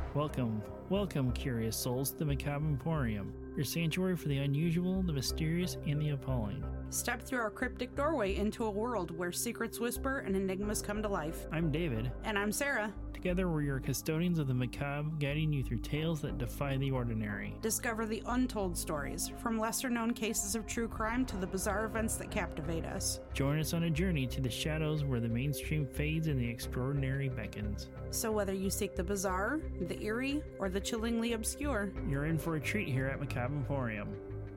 Welcome, curious souls, to the Macabre Emporium, your sanctuary for the unusual, the mysterious, and the appalling. Step through our cryptic doorway into a world where secrets whisper and enigmas come to life. I'm David. And I'm Sarah. Together, we're your custodians of the macabre, guiding you through tales that defy the ordinary. Discover the untold stories, from lesser-known cases of true crime to the bizarre events that captivate us. Join us on a journey to the shadows where the mainstream fades and the extraordinary beckons. So whether you seek the bizarre, the eerie, or the chillingly obscure, you're in for a treat here at Macabre Emporium.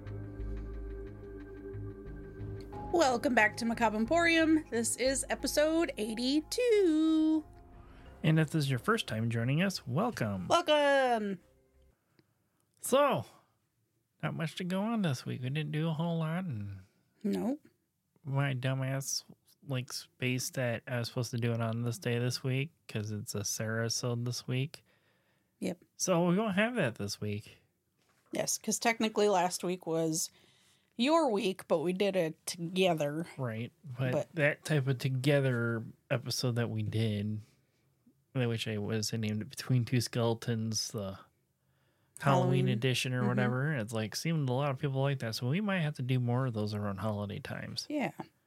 Welcome back to Macabre Emporium. This is episode 82. And if this is your first time joining us, welcome. Welcome. So, not much to go on this week. We didn't do a whole lot. And no. My dumbass spaced that I was supposed to do it on this day this week because it's a Sarah-sode this week. Yep. So we won't have that this week. Yes, because technically last week was your week, but we did it together. Right. But that type of together episode that we did, which I was named Between Two Skeletons, the Halloween edition or whatever. It's seemed a lot of people like that. So we might have to do more of those around holiday times. Yeah.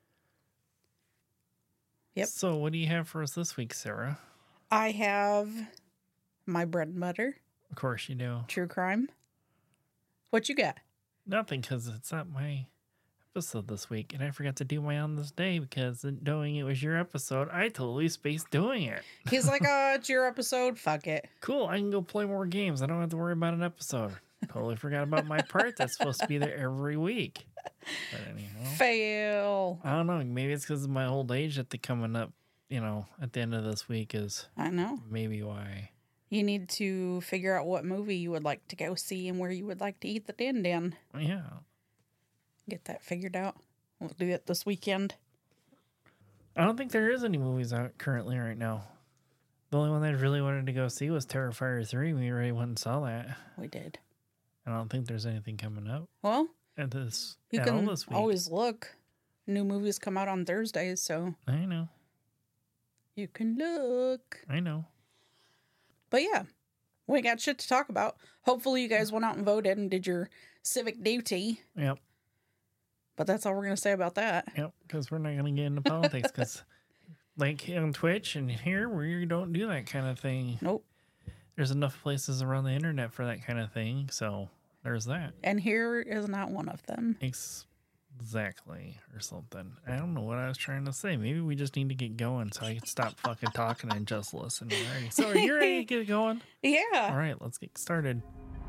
Yep. So what do you have for us this week, Sarah? I have my bread and butter. Of course you do. True crime. What you got? Nothing, because it's not my episode this week. And I forgot to do my on this day because knowing it was your episode, I totally spaced doing it. He's like, oh, it's your episode. Fuck it. Cool. I can go play more games. I don't have to worry about an episode. Totally forgot about my part that's supposed to be there every week. But anyhow. Fail. I don't know. Maybe it's because of my old age that they're coming up, at the end of this week is. I know. Maybe why. You need to figure out what movie you would like to go see and where you would like to eat the din-din. Yeah. Get that figured out. We'll do it this weekend. I don't think there is any movies out currently right now. The only one that I really wanted to go see was Terrifier 3. We already went and saw that. We did. I don't think there's anything coming up. Well, you can this week. Always look. New movies come out on Thursdays, so. I know. You can look. I know. But yeah, we got shit to talk about. Hopefully you guys went out and voted and did your civic duty. Yep. But that's all we're going to say about that. Yep, because we're not going to get into politics because on Twitch and here we don't do that kind of thing. Nope. There's enough places around the internet for that kind of thing, so there's that. And here is not one of them. Exactly, or something. I don't know what I was trying to say. Maybe we just need to get going so I can stop fucking talking and just listen. Alrighty. So are you ready to get going? Yeah. All right, let's get started.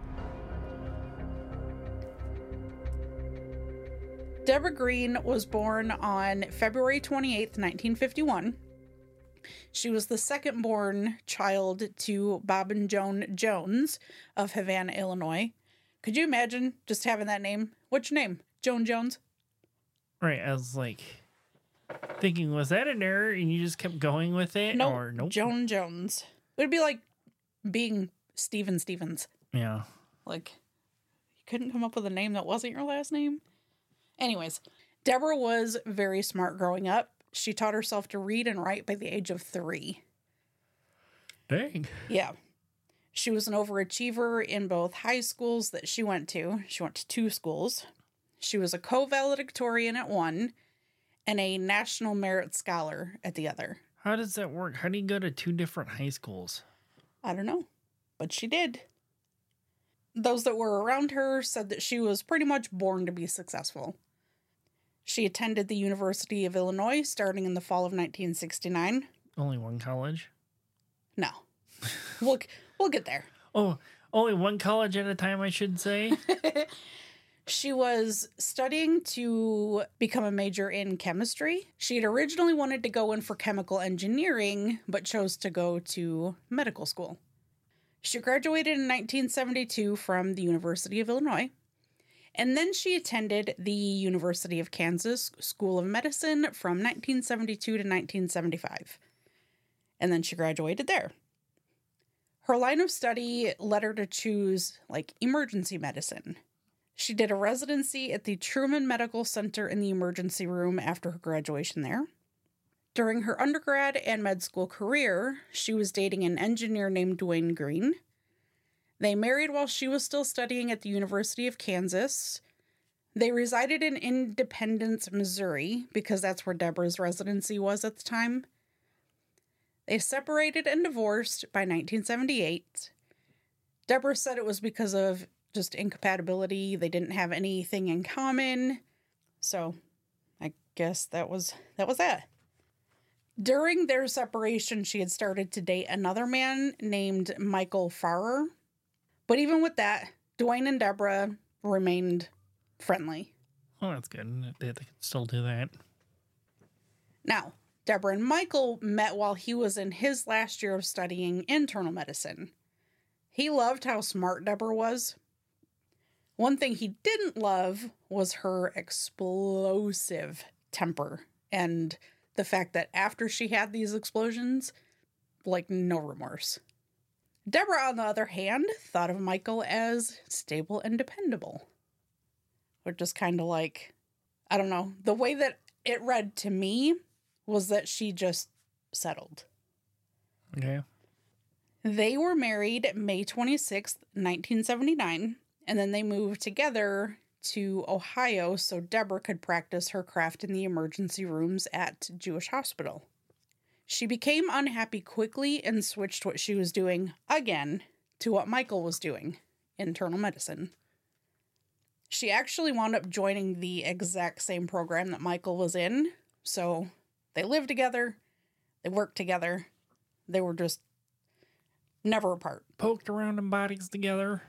Deborah Green was born on February 28th, 1951. She was the second-born child to Bob and Joan Jones of Havana, Illinois. Could you imagine just having that name? What's your name? Joan Jones? Right, I was thinking, was that an error and you just kept going with it? Nope, or nope. Joan Jones. It would be like being Steven Stevens. Yeah. You couldn't come up with a name that wasn't your last name? Anyways, Deborah was very smart growing up. She taught herself to read and write by the age of 3. Dang. Yeah. She was an overachiever in both high schools that she went to. She went to 2 schools. She was a co-valedictorian at one and a National Merit Scholar at the other. How does that work? How do you go to 2 different high schools? I don't know, but she did. Those that were around her said that she was pretty much born to be successful. She attended the University of Illinois starting in the fall of 1969. Only one college? No. We'll get there. Oh, only one college at a time, I should say. She was studying to become a major in chemistry. She had originally wanted to go in for chemical engineering, but chose to go to medical school. She graduated in 1972 from the University of Illinois. And then she attended the University of Kansas School of Medicine from 1972 to 1975. And then she graduated there. Her line of study led her to choose, emergency medicine. She did a residency at the Truman Medical Center in the emergency room after her graduation there. During her undergrad and med school career, she was dating an engineer named Dwayne Green. They married while she was still studying at the University of Kansas. They resided in Independence, Missouri, because that's where Deborah's residency was at the time. They separated and divorced by 1978. Deborah said it was because of just incompatibility. They didn't have anything in common. So I guess that was that. During their separation, she had started to date another man named Michael Farrer. But even with that, Dwayne and Deborah remained friendly. Oh, that's good. They can still do that. Now, Deborah and Michael met while he was in his last year of studying internal medicine. He loved how smart Deborah was. One thing he didn't love was her explosive temper and the fact that after she had these explosions, like no remorse. Deborah, on the other hand, thought of Michael as stable and dependable. Which is kind of like, I don't know, the way that it read to me was that she just settled. Okay. They were married May 26th, 1979, and then they moved together to Ohio so Deborah could practice her craft in the emergency rooms at Jewish Hospital. She became unhappy quickly and switched what she was doing again to what Michael was doing, internal medicine. She actually wound up joining the exact same program that Michael was in, so they lived together, they worked together, they were just never apart. Poked around in bodies together.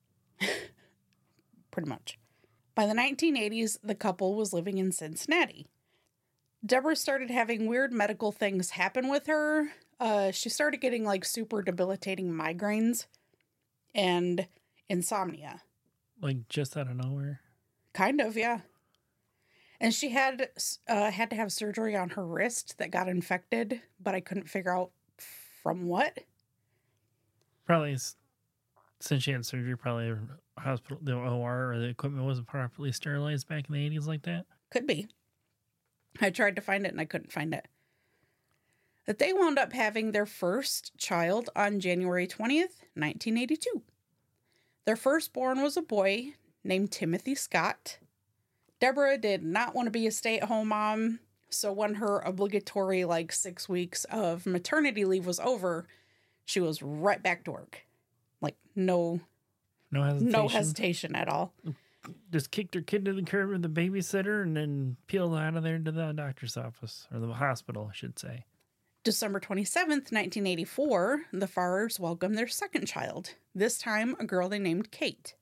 Pretty much. By the 1980s, the couple was living in Cincinnati. Deborah started having weird medical things happen with her. She started getting like super debilitating migraines and insomnia. Like just out of nowhere? Kind of, yeah. And she had to have surgery on her wrist that got infected, but I couldn't figure out from what. Probably, since she had surgery, probably hospital, the OR or the equipment wasn't properly sterilized back in the 80s like that. Could be. I tried to find it and I couldn't find it. That they wound up having their first child on January 20th, 1982. Their firstborn was a boy named Timothy Scott. Deborah did not want to be a stay-at-home mom, so when her obligatory 6 weeks of maternity leave was over, she was right back to work. No hesitation at all. Just kicked her kid to the curb with the babysitter and then peeled out of there to the doctor's office, or the hospital, I should say. December 27th, 1984, the Farrers welcomed their second child, this time a girl they named Kate.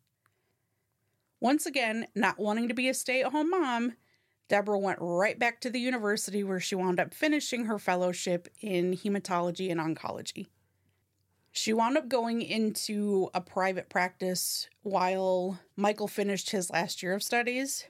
Once again, not wanting to be a stay-at-home mom, Deborah went right back to the university where she wound up finishing her fellowship in hematology and oncology. She wound up going into a private practice while Michael finished his last year of studies.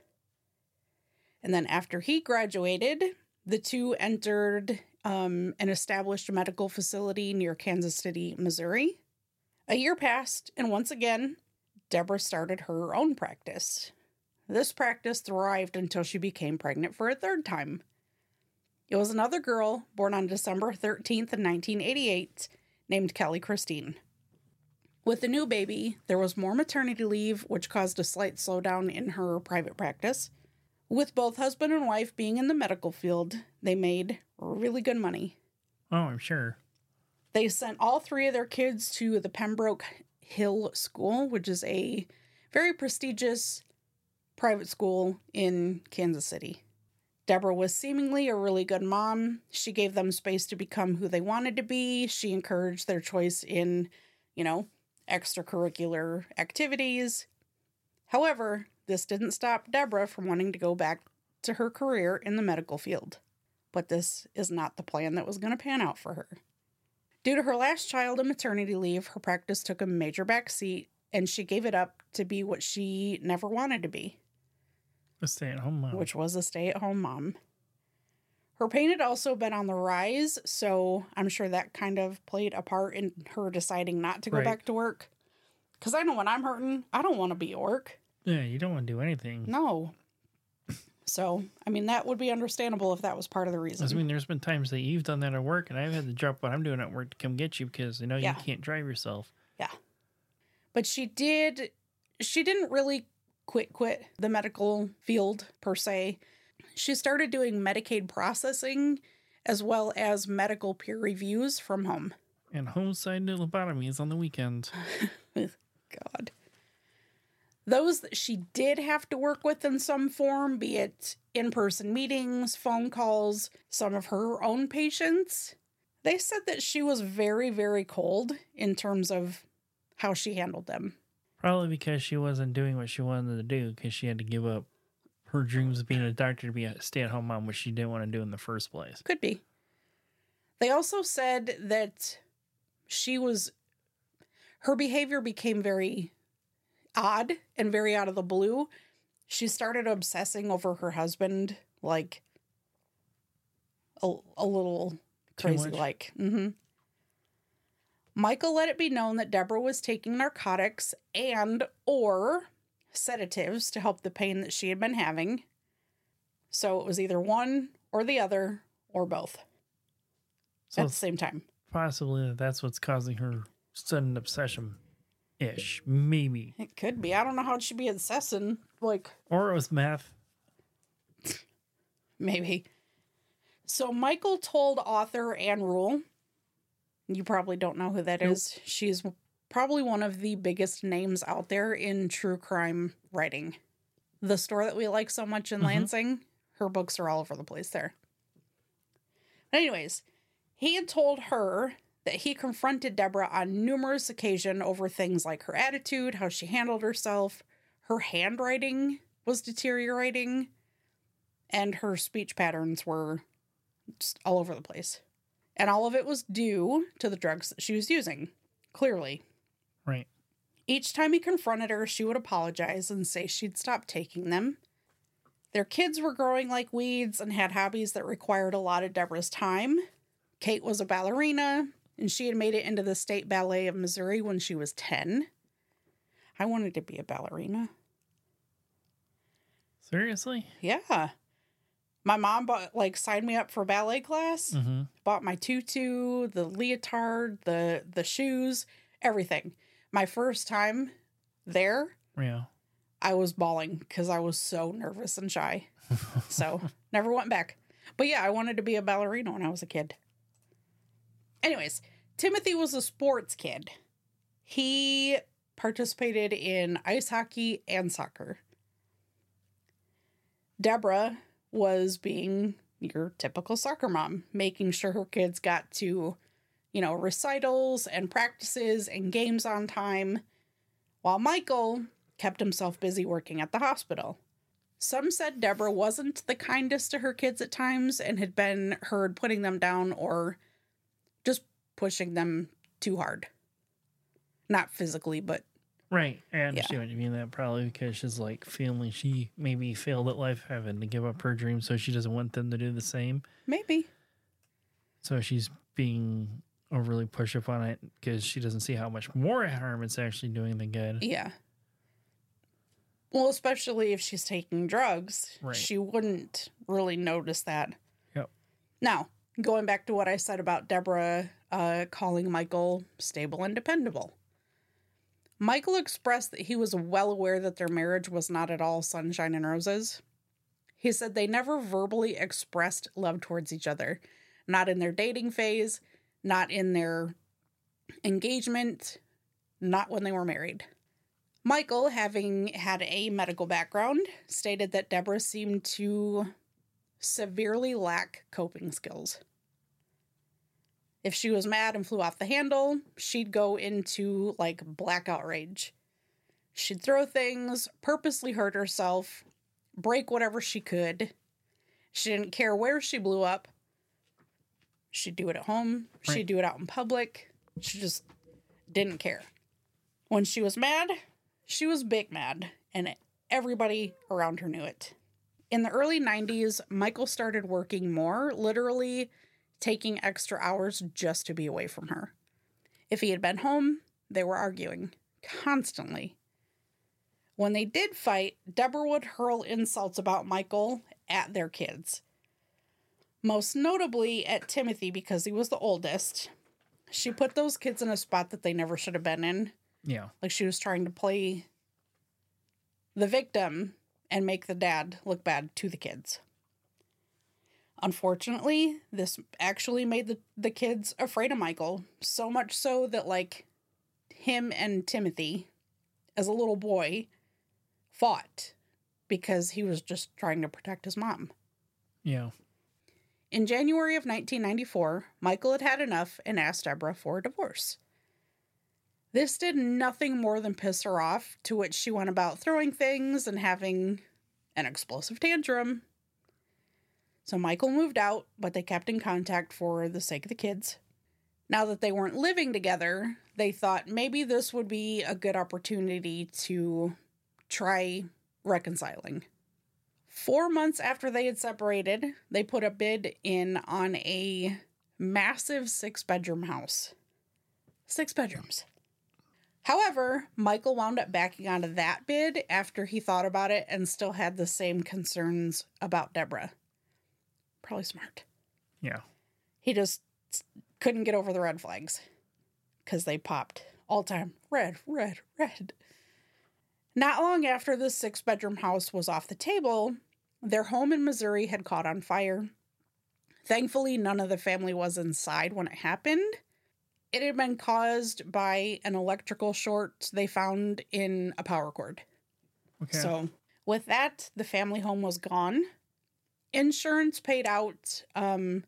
And then after he graduated, the two entered an established medical facility near Kansas City, Missouri. A year passed, and once again, Deborah started her own practice. This practice thrived until she became pregnant for a third time. It was another girl born on December 13th, 1988, named Kelly Christine. With the new baby, there was more maternity leave, which caused a slight slowdown in her private practice. With both husband and wife being in the medical field, they made really good money. Oh, I'm sure. They sent all three of their kids to the Pembroke Hill School, which is a very prestigious private school in Kansas City. Deborah was seemingly a really good mom. She gave them space to become who they wanted to be. She encouraged their choice in, extracurricular activities. However, this didn't stop Deborah from wanting to go back to her career in the medical field. But this is not the plan that was going to pan out for her. Due to her last child and maternity leave, her practice took a major backseat, and she gave it up to be what she never wanted to be. A stay-at-home mom. Which was a stay-at-home mom. Her pain had also been on the rise, so I'm sure that kind of played a part in her deciding not to go back to work. Because I know when I'm hurting, I don't want to be at work. Yeah, you don't want to do anything. No. So, that would be understandable if that was part of the reason. There's been times that you've done that at work, and I've had to drop what I'm doing at work to come get you because, you can't drive yourself. Yeah. But she didn't really quit the medical field per se. She started doing Medicaid processing as well as medical peer reviews from home. And homicide lobotomies on the weekend. God. Those that she did have to work with in some form, be it in-person meetings, phone calls, some of her own patients, they said that she was very, very cold in terms of how she handled them. Probably because she wasn't doing what she wanted to do, because she had to give up her dreams of being a doctor to be a stay-at-home mom, which she didn't want to do in the first place. Could be. They also said that her behavior became very odd and very out of the blue. She started obsessing over her husband, like a little crazy, like. Mm-hmm. Michael let it be known that Deborah was taking narcotics and or sedatives to help the pain that she had been having. So it was either one or the other or both at the same time. Possibly that's what's causing her sudden obsession-ish. Maybe. It could be. I don't know how she'd be obsessing. Or it was meth. Maybe. So Michael told author Ann Rule, you probably don't know who that is. She's probably one of the biggest names out there in true crime writing. The store that we like so much in Lansing, her books are all over the place there. Anyways, he had told her that he confronted Deborah on numerous occasions over things like her attitude, how she handled herself, her handwriting was deteriorating, and her speech patterns were just all over the place. And all of it was due to the drugs that she was using, clearly. Right. Each time he confronted her, she would apologize and say she'd stop taking them. Their kids were growing like weeds and had hobbies that required a lot of Deborah's time. Kate was a ballerina, and she had made it into the State Ballet of Missouri when she was 10. I wanted to be a ballerina. Seriously? Yeah. My mom signed me up for ballet class, bought my tutu, the leotard, the shoes, everything. My first time there, yeah, I was bawling because I was so nervous and shy. So never went back. But yeah, I wanted to be a ballerina when I was a kid. Anyways, Timothy was a sports kid. He participated in ice hockey and soccer. Deborah was being your typical soccer mom, making sure her kids got to, recitals and practices and games on time, while Michael kept himself busy working at the hospital. Some said Deborah wasn't the kindest to her kids at times and had been heard putting them down or just pushing them too hard. Not physically, but... Right. I understand what you mean. That probably because she's feeling she maybe failed at life, having to give up her dreams, so she doesn't want them to do the same. Maybe. So she's being overly pushed upon it because she doesn't see how much more harm it's actually doing than good. Yeah. Well, especially if she's taking drugs, right. She wouldn't really notice that. Yep. Now, going back to what I said about Deborah calling Michael stable and dependable. Michael expressed that he was well aware that their marriage was not at all sunshine and roses. He said they never verbally expressed love towards each other. Not in their dating phase, not in their engagement, not when they were married. Michael, having had a medical background, stated that Deborah seemed to severely lack coping skills. If she was mad and flew off the handle, she'd go into blackout rage. She'd throw things, purposely hurt herself, break whatever she could. She didn't care where she blew up. She'd do it at home. Right. She'd do it out in public. She just didn't care. When she was mad, she was big mad, and everybody around her knew it. In the early 90s, Michael started working more, literally taking extra hours just to be away from her. If he had been home, they were arguing constantly. When they did fight, Deborah would hurl insults about Michael at their kids. Most notably at Timothy because he was the oldest. She put those kids in a spot that they never should have been in. Yeah. Like she was trying to play the victim and make the dad look bad to the kids. Unfortunately, this actually made the kids afraid of Michael. So much so that, like, him and Timothy, as a little boy, fought because he was just trying to protect his mom. Yeah. In January of 1994, Michael had had enough and asked Deborah for a divorce. This did nothing more than piss her off, to which she went about throwing things and having an explosive tantrum. So Michael moved out, but they kept in contact for the sake of the kids. Now that they weren't living together, they thought maybe this would be a good opportunity to try reconciling. 4 months after they had separated, they put a bid in on a massive 6-bedroom house. 6 bedrooms. However, Michael wound up backing out of that bid after he thought about it and still had the same concerns about Deborah. Probably smart. Yeah. He just couldn't get over the red flags because they popped all time. Red, red, red. Not long after this 6-bedroom house was off the table, their home in Missouri had caught on fire. Thankfully, none of the family was inside when it happened. It had been caused by an electrical short they found in a power cord. Okay. So, with that, the family home was gone. Insurance paid out, and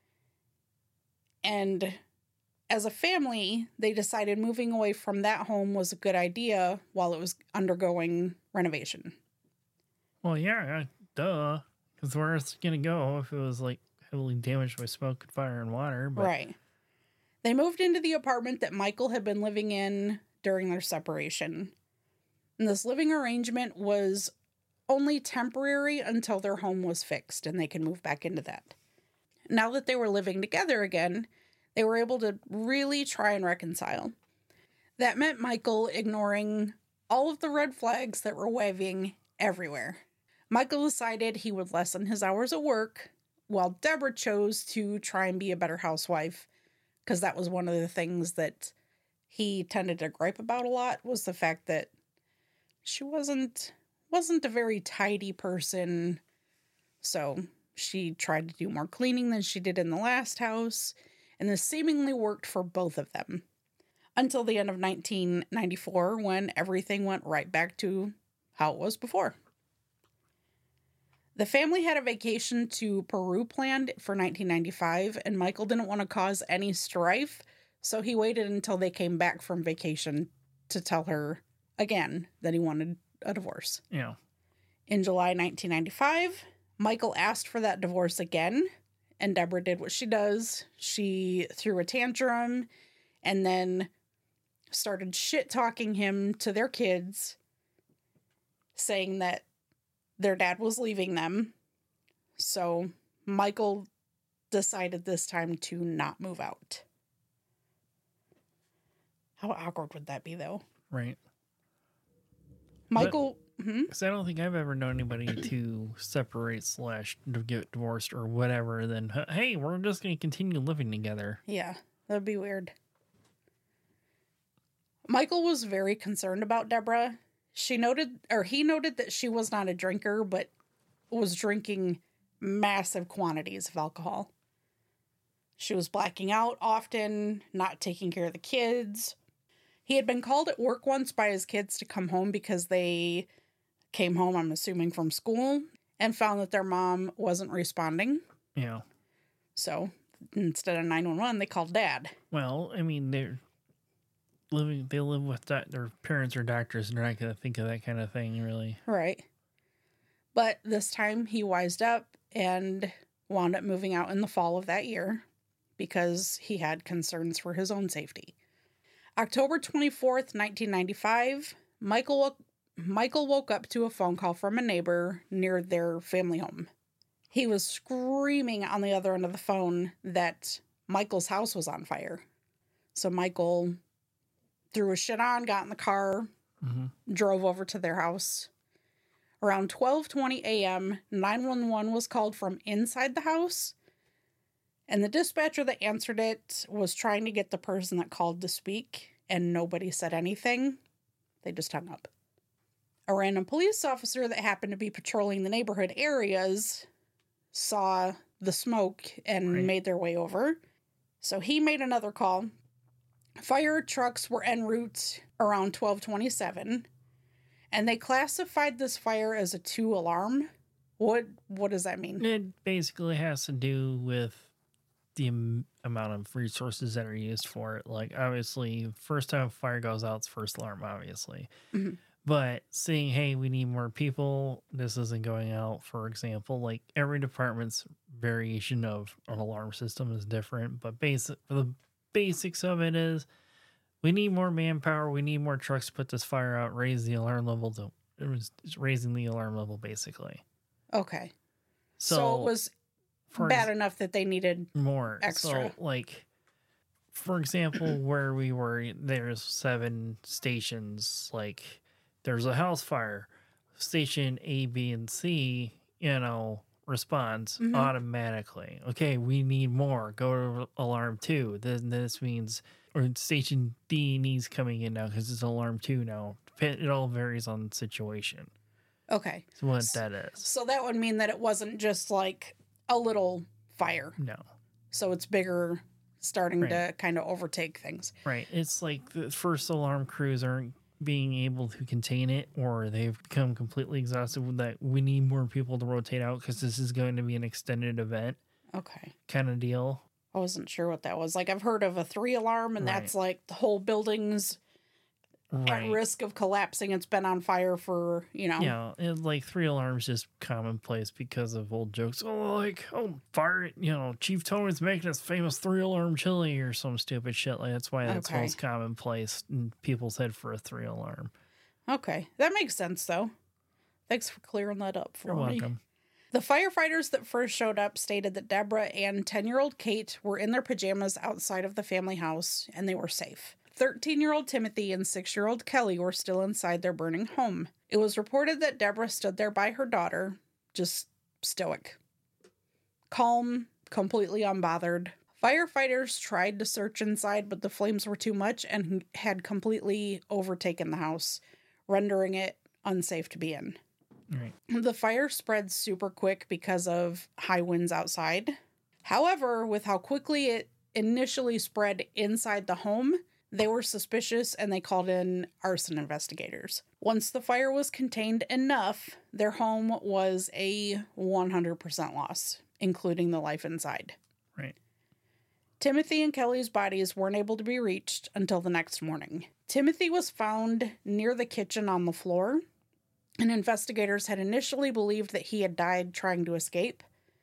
as a family, they decided moving away from that home was a good idea while it was undergoing renovation. Well, yeah, duh. Because where else it going to go if it was, like, heavily damaged by smoke and fire and water? But... Right. They moved into the apartment that Michael had been living in during their separation. And this living arrangement was only temporary until their home was fixed and they could move back into that. Now that they were living together again, they were able to really try and reconcile. That meant Michael ignoring all of the red flags that were waving everywhere. Michael decided he would lessen his hours at work, while Deborah chose to try and be a better housewife, because that was one of the things that he tended to gripe about a lot, was the fact that she wasn't a very tidy person. So she tried to do more cleaning than she did in the last house, and this seemingly worked for both of them. Until the end of 1994, when everything went right back to how it was before. The family had a vacation to Peru planned for 1995, and Michael didn't want to cause any strife, so he waited until they came back from vacation to tell her again that he wanted a divorce. Yeah. In July 1995, Michael asked for that divorce again, and Deborah did what she does. She threw a tantrum and then started shit-talking him to their kids, saying that their dad was leaving them. So Michael decided this time to not move out. How awkward would that be, though? Right. Michael... Because I don't think I've ever known anybody to separate / get divorced or whatever. Then, hey, we're just going to continue living together. Yeah, that'd be weird. Michael was very concerned about Deborah. He noted that she was not a drinker, but was drinking massive quantities of alcohol. She was blacking out often, not taking care of the kids. He had been called at work once by his kids to come home because they came home, I'm assuming, from school, and found that their mom wasn't responding. Yeah. So instead of 911, they called Dad. Well, I mean, they live with their parents or doctors, and they're not going to think of that kind of thing, really. Right. But this time he wised up and wound up moving out in the fall of that year because he had concerns for his own safety. October 24th, 1995, Michael woke up to a phone call from a neighbor near their family home. He was screaming on the other end of the phone that Michael's house was on fire. So Michael threw his shit on, got in the car, drove over to their house. Around 12:20 a.m., 911 was called from inside the house, and the dispatcher that answered it was trying to get the person that called to speak, and nobody said anything. They just hung up. A random police officer that happened to be patrolling the neighborhood areas saw the smoke and made their way over. So he made another call. Fire trucks were en route around 12:27, and they classified this fire as a 2-alarm. What does that mean? It basically has to do with the amount of resources that are used for it. Like, obviously, first time fire goes out, it's first alarm, obviously. Mm-hmm. But seeing, hey, we need more people, this isn't going out, for example. Like, every department's variation of an alarm system is different, but the basics of it is we need more manpower, we need more trucks to put this fire out, raise the alarm level. It was raising the alarm level, basically. Okay. So it was bad enough that they needed more extra. So, like, for example, where we were, there's 7 stations. Like, there's a house fire. Station A, B, and C, responds automatically. Okay, we need more. Go to alarm 2. Then this means, or station D needs coming in now because it's alarm 2 now. It all varies on the situation. Okay. So what that is. So that would mean that it wasn't just like a little fire. No. So it's bigger, starting to kind of overtake things. Right. It's like the first alarm crews aren't being able to contain it, or they've become completely exhausted with that. We need more people to rotate out because this is going to be an extended event. Okay. Kind of deal. I wasn't sure what that was. Like, I've heard of a 3-alarm, and that's like the whole building's at risk of collapsing. It's been on fire for, Yeah, and like 3 alarms just commonplace because of old jokes. Fire, Chief Tony's making his famous 3-alarm chili or some stupid shit. Like, that's why that's most commonplace in people's head for a 3-alarm. Okay. That makes sense, though. Thanks for clearing that up for me. You're welcome. The firefighters that first showed up stated that Deborah and 10-year-old Kate were in their pajamas outside of the family house, and they were safe. 13-year-old Timothy and 6-year-old Kelly were still inside their burning home. It was reported that Deborah stood there by her daughter, just stoic. Calm, completely unbothered. Firefighters tried to search inside, but the flames were too much and had completely overtaken the house, rendering it unsafe to be in. Right. The fire spread super quick because of high winds outside. However, with how quickly it initially spread inside the home, they were suspicious and they called in arson investigators. Once the fire was contained enough, their home was a 100% loss, including the life inside. Right. Timothy and Kelly's bodies weren't able to be reached until the next morning. Timothy was found near the kitchen on the floor, and investigators had initially believed that he had died trying to escape.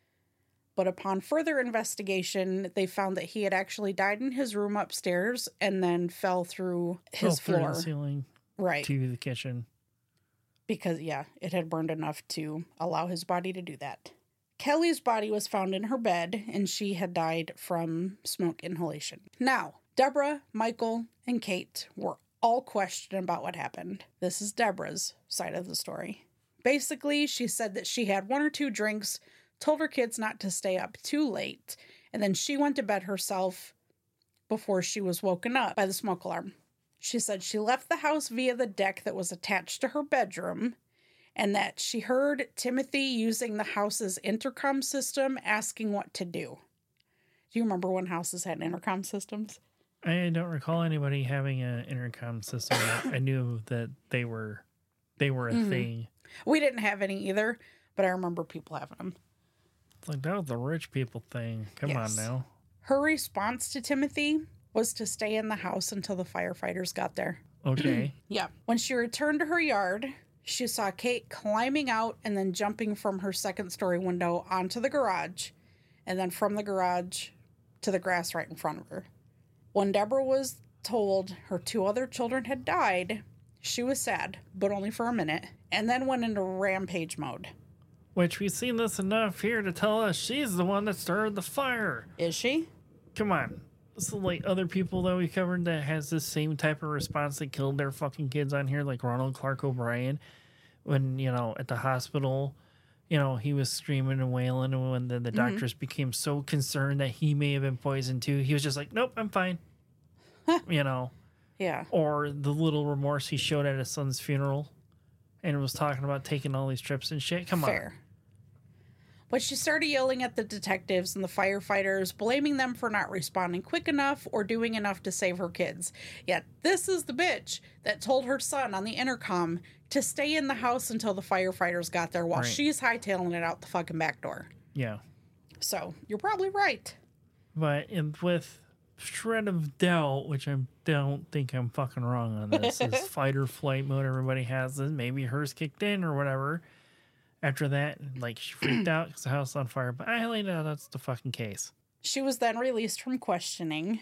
But upon further investigation, they found that he had actually died in his room upstairs and then fell through his floor. Through the ceiling. Right. To the kitchen. Because, it had burned enough to allow his body to do that. Kelly's body was found in her bed, and she had died from smoke inhalation. Now, Deborah, Michael, and Kate were all questioned about what happened. This is Deborah's side of the story. Basically, she said that she had 1 or 2 drinks, told her kids not to stay up too late, and then she went to bed herself before she was woken up by the smoke alarm. She said she left the house via the deck that was attached to her bedroom, and that she heard Timothy using the house's intercom system asking what to do. Do you remember when houses had intercom systems? I don't recall anybody having an intercom system. I knew that they were a thing. We didn't have any either, but I remember people having them. It's like, that was the rich people thing. Come on now. Her response to Timothy was to stay in the house until the firefighters got there. Okay. Yeah. When she returned to her yard, she saw Kate climbing out and then jumping from her 2nd-story window onto the garage, and then from the garage to the grass right in front of her. When Deborah was told her 2 other children had died, she was sad, but only for a minute, and then went into rampage mode. Which we've seen this enough here to tell us she's the one that started the fire. Is she? Come on. So, like, other people that we covered that has the same type of response that killed their fucking kids on here, like Ronald Clark O'Brien, when, at the hospital, he was screaming and wailing, and when the doctors became so concerned that he may have been poisoned too, he was just like, nope, I'm fine. Yeah. Or the little remorse he showed at his son's funeral and was talking about taking all these trips and shit. Come Fair. on. But she started yelling at the detectives and the firefighters, blaming them for not responding quick enough or doing enough to save her kids. Yet this is the bitch that told her son on the intercom to stay in the house until the firefighters got there while she's hightailing it out the fucking back door. Yeah. So, you're probably right. But with shred of doubt, which I don't think I'm fucking wrong on this, is fight or flight mode everybody has this. Maybe hers kicked in or whatever. After that, like, she freaked out because the house was on fire. But I highly doubt that's the fucking case. She was then released from questioning.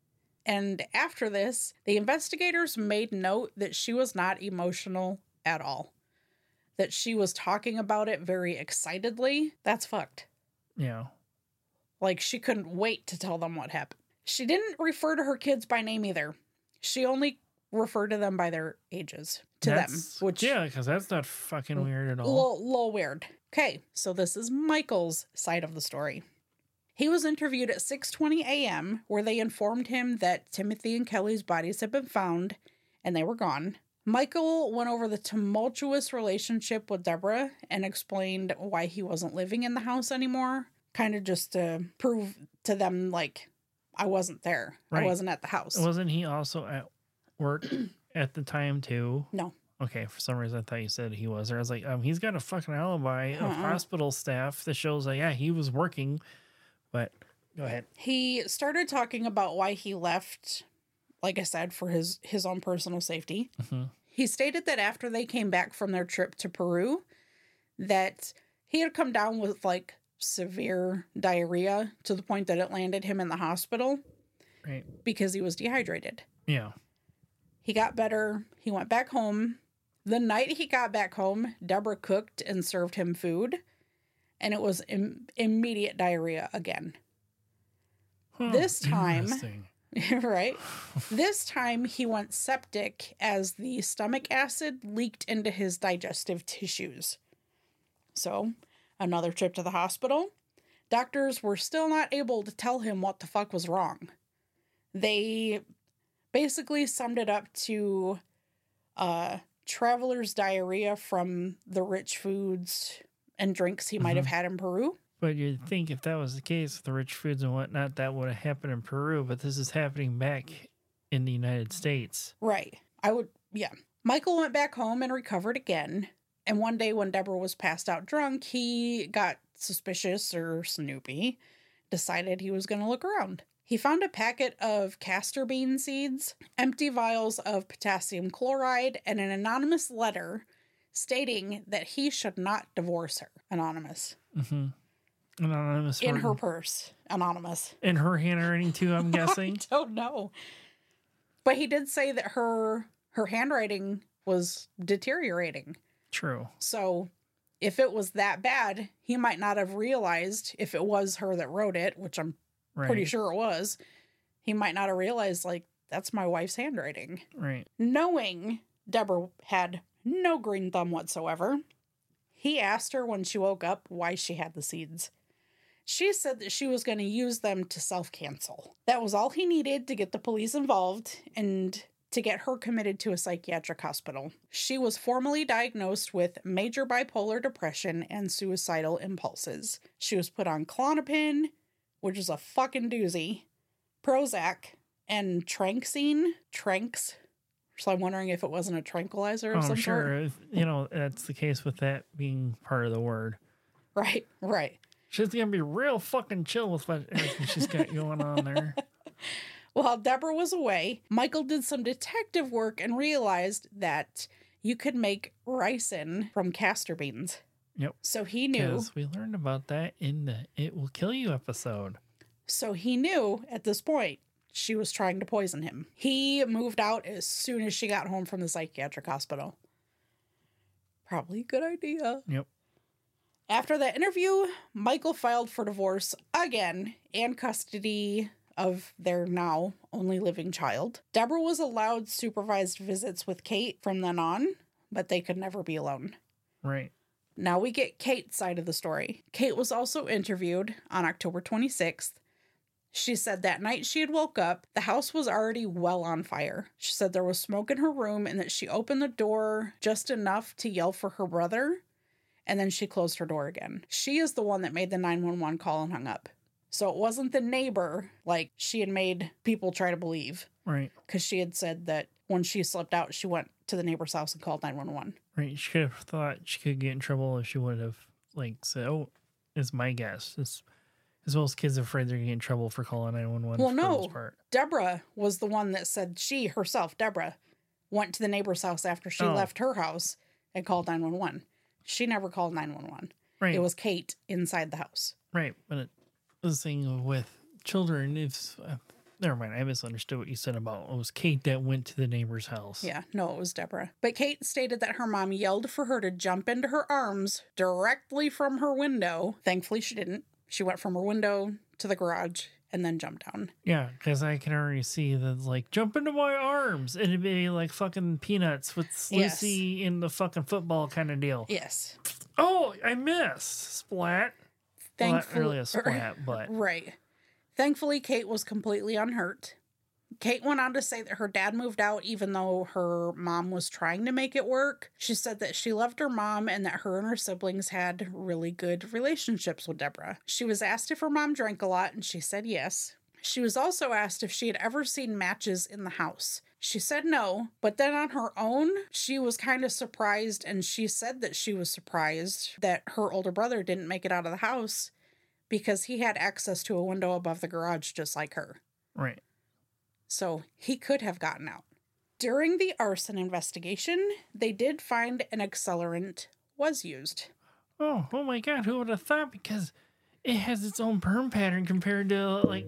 And after this, the investigators made note that she was not emotional at all. That she was talking about it very excitedly. That's fucked. Yeah. Like, she couldn't wait to tell them what happened. She didn't refer to her kids by name either. She only referred to them by their ages to them. Which, yeah, because that's not fucking weird at all. Little weird. Okay, so this is Michael's side of the story. He was interviewed at 6:20 a.m., where they informed him that Timothy and Kelly's bodies had been found, and they were gone. Michael went over the tumultuous relationship with Deborah and explained why he wasn't living in the house anymore, kind of just to prove to them, like, I wasn't there. Right. I wasn't at the house. Wasn't he also at work at the time, too? No. Okay, for some reason I thought you said he was there. I was like, he's got a fucking alibi of hospital staff that shows that, yeah, he was working. But go ahead. He started talking about why he left, like I said, for his own personal safety. Mm-hmm. He stated that after they came back from their trip to Peru, that he had come down with, like, severe diarrhea to the point that it landed him in the hospital. Right. Because he was dehydrated. Yeah. He got better. He went back home. The night he got back home, Deborah cooked and served him food. And it was immediate diarrhea again. This time, right? This time he went septic as the stomach acid leaked into his digestive tissues. So, another trip to the hospital. Doctors were still not able to tell him what the fuck was wrong. They basically summed it up to traveler's diarrhea from the rich foods and drinks he might have had in Peru. But you'd think if that was the case with the rich foods and whatnot, that would have happened in Peru, but this is happening back in the United States. Right. Yeah. Michael went back home and recovered again. And one day when Deborah was passed out drunk, he got suspicious or snoopy, decided he was going to look around. He found a packet of castor bean seeds, empty vials of potassium chloride, and an anonymous letter stating that he should not divorce her. Anonymous. Mm-hmm. Anonymous. In her purse. Anonymous. In her handwriting, too, I'm guessing? I don't know. But he did say that her handwriting was deteriorating. True. So if it was that bad, he might not have realized, if it was her that wrote it, which I'm pretty sure it was, he might not have realized, like, that's my wife's handwriting. Right. Knowing Deborah had no green thumb whatsoever, he asked her when she woke up why she had the seeds. She said that she was going to use them to self-cancel. That was all he needed to get the police involved and to get her committed to a psychiatric hospital. She was formally diagnosed with major bipolar depression and suicidal impulses. She was put on Klonopin, which is a fucking doozy, Prozac, and Tranks. So I'm wondering if it wasn't a tranquilizer of some sort. You know, that's the case with that being part of the word. Right. She's going to be real fucking chill with everything she's got going on there. While Deborah was away, Michael did some detective work and realized that you could make ricin from castor beans. Yep. So he knew. Because we learned about that in the It Will Kill You episode. So he knew at this point she was trying to poison him. He moved out as soon as she got home from the psychiatric hospital. Probably a good idea. Yep. After that interview, Michael filed for divorce again and custody of their now only living child. Deborah was allowed supervised visits with Kate from then on, but they could never be alone. Right. Now we get Kate's side of the story. Kate was also interviewed on October 26th, She said that night she had woke up, the house was already well on fire. She said there was smoke in her room and that she opened the door just enough to yell for her brother, and then she closed her door again. She is the one that made the 911 call and hung up. So it wasn't the neighbor like she had made people try to believe. Right. Because she had said that when she slipped out, she went to the neighbor's house and called 911. Right. She could have thought she could get in trouble if she would have, like, said, oh, it's my guess. It's, as well as kids are afraid they're going to get in trouble for calling 911. Well, for the no. most part. Deborah was the one that said she herself, Deborah, went to the neighbor's house after she left her house and called 911. She never called 911. Right. It was Kate inside the house. Right. But it was the thing with children, if never mind, I misunderstood what you said about it was Kate that went to the neighbor's house. Yeah, no, it was Deborah. But Kate stated that her mom yelled for her to jump into her arms directly from her window. Thankfully, she didn't. She went from her window to the garage and then jumped down. Yeah, because I can already see that, like, jump into my arms. And it'd be like fucking Peanuts with Lucy in the fucking football kind of deal. Yes. Oh, I missed. Splat. Well, not really a splat, but. Right. Thankfully, Kate was completely unhurt. Kate went on to say that her dad moved out even though her mom was trying to make it work. She said that she loved her mom and that her and her siblings had really good relationships with Deborah. She was asked if her mom drank a lot, and she said yes. She was also asked if she had ever seen matches in the house. She said no, but then on her own, she was kind of surprised, and she said that she was surprised that her older brother didn't make it out of the house because he had access to a window above the garage just like her. Right. So he could have gotten out. During the arson investigation, they did find an accelerant was used. Oh my God, who would have thought? Because it has its own burn pattern compared to, like...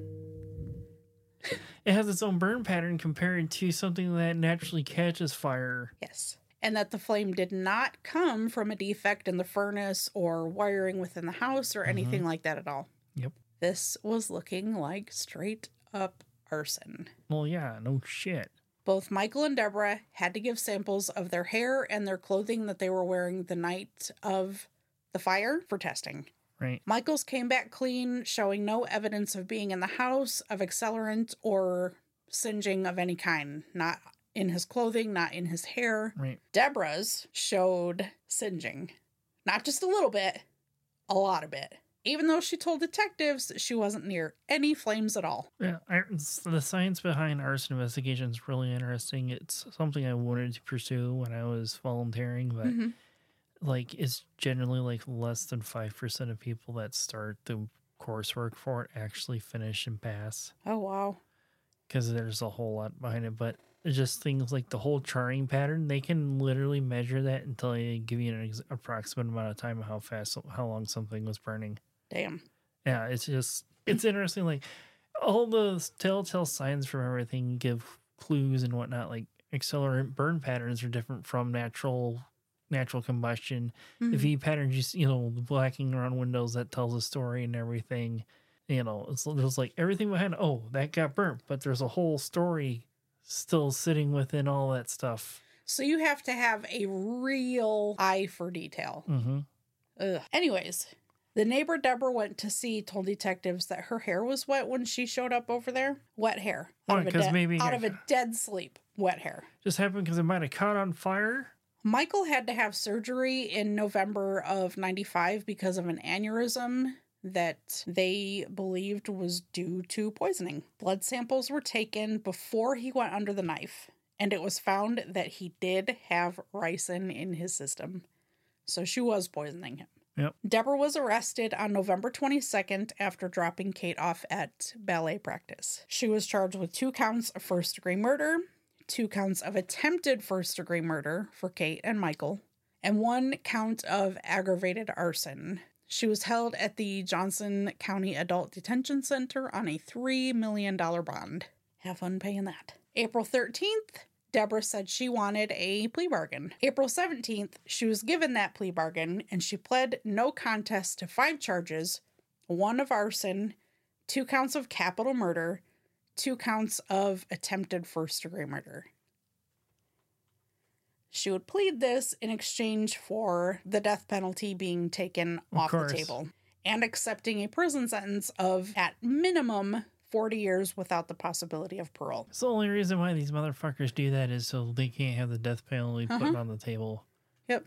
It has its own burn pattern compared to something that naturally catches fire. Yes. And that the flame did not come from a defect in the furnace or wiring within the house or anything like that at all. Yep. This was looking like straight up arson. Well, yeah, no shit. Both Michael and Deborah had to give samples of their hair and their clothing that they were wearing the night of the fire for testing. Right. Michael's came back clean, showing no evidence of being in the house, of accelerant, or singeing of any kind. Not in his clothing, not in his hair. Right. Deborah's showed singeing. Not just a little bit, a lot of it. Even though she told detectives she wasn't near any flames at all. Yeah, the science behind arson investigation is really interesting. It's something I wanted to pursue when I was volunteering, but like it's generally like less than 5% of people that start the coursework for it actually finish and pass. Oh, wow. Because there's a whole lot behind it, but it's just things like the whole charring pattern, they can literally measure that until they give you an approximate amount of time of how long something was burning. Damn. Yeah, it's interesting. Like all the telltale signs from everything give clues and whatnot. Like accelerant burn patterns are different from natural combustion. The V patterns, the blacking around windows, that tells a story and everything. There's like everything behind. Oh, that got burnt, but there's a whole story still sitting within all that stuff. So you have to have a real eye for detail. Anyways. The neighbor Deborah went to see told detectives that her hair was wet when she showed up over there. Wet hair. Out of a dead sleep. Wet hair. Just happened because it might have caught on fire? Michael had to have surgery in November of 95 because of an aneurysm that they believed was due to poisoning. Blood samples were taken before he went under the knife, and it was found that he did have ricin in his system. So she was poisoning him. Yep. Deborah was arrested on November 22nd after dropping Kate off at ballet practice. She was charged with 2 counts of first-degree murder, 2 counts of attempted first-degree murder for Kate and Michael, and 1 count of aggravated arson. She was held at the Johnson County Adult Detention Center on a $3 million bond. Have fun paying that. April 13th, Deborah said she wanted a plea bargain. April 17th, she was given that plea bargain, and she pled no contest to 5 charges, 1 of arson, 2 counts of capital murder, 2 counts of attempted first-degree murder. She would plead this in exchange for the death penalty being taken off the table and accepting a prison sentence of, at minimum, 40 years without the possibility of parole. So the only reason why these motherfuckers do that is so they can't have the death penalty put on the table. Yep.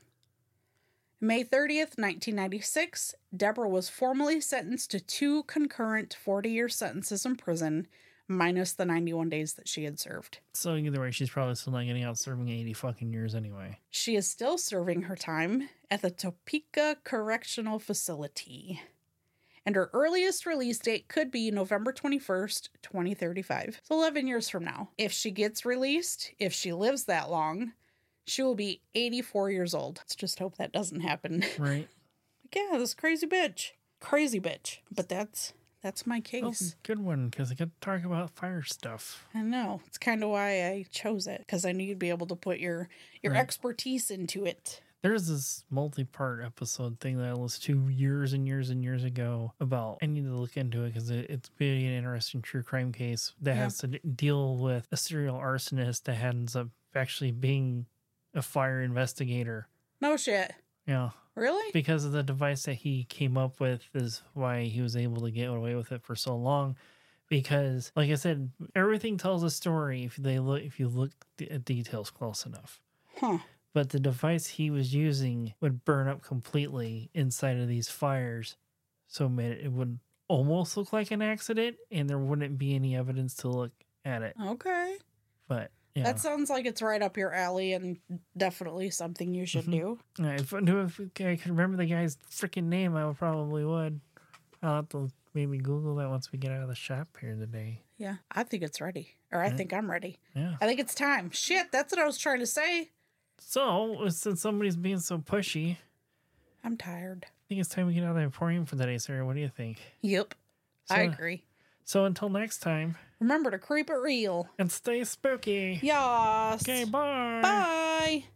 May 30th, 1996, Deborah was formally sentenced to 2 concurrent 40-year sentences in prison, minus the 91 days that she had served. So either way, she's probably still not getting out serving 80 fucking years anyway. She is still serving her time at the Topeka Correctional Facility. And her earliest release date could be November 21st, 2035. So 11 years from now. If she gets released, if she lives that long, she will be 84 years old. Let's just hope that doesn't happen. Right. Yeah, this crazy bitch. Crazy bitch. But that's my case. Well, good one, because I could talk about fire stuff. I know. It's kind of why I chose it, because I knew you'd be able to put your expertise into it. There's this multi-part episode thing that I listened to years and years and years ago about, I need to look into it because it's really an interesting true crime case that has to deal with a serial arsonist that ends up actually being a fire investigator. No shit. Yeah. Really? Because of the device that he came up with is why he was able to get away with it for so long. Because, like I said, everything tells a story if you look at details close enough. Huh. But the device he was using would burn up completely inside of these fires. So it would almost look like an accident, and there wouldn't be any evidence to look at it. Okay. But, yeah. That sounds like it's right up your alley and definitely something you should do. If I could remember the guy's freaking name, I probably would. I'll have to maybe Google that once we get out of the shop here today. Yeah, I think it's ready. Or I think I'm ready. Yeah. I think it's time. Shit, that's what I was trying to say. So, since somebody's being so pushy, I'm tired. I think it's time we get out of the Emporium for today, Sarah. What do you think? Yep, I agree. So until next time, remember to creep it real. And stay spooky. Yas. Okay, bye. Bye.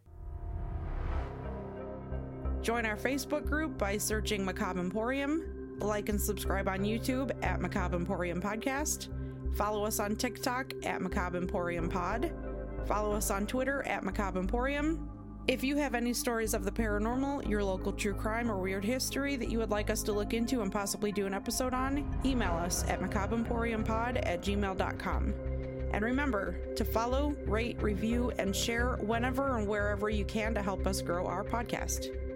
Join our Facebook group by searching Macabre Emporium. Like and subscribe on YouTube at Macabre Emporium Podcast. Follow us on TikTok at Macabre Emporium Pod. Follow us on Twitter at Macabre Emporium. If you have any stories of the paranormal, your local true crime, or weird history that you would like us to look into and possibly do an episode on, email us at macabreemporiumpod@gmail.com. And remember to follow, rate, review, and share whenever and wherever you can to help us grow our podcast.